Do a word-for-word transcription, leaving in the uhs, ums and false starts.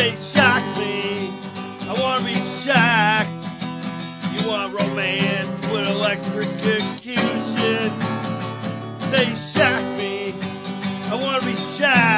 Say shock me, I wanna be shocked. You want romance with electrocution? Say shock me, I wanna be shocked.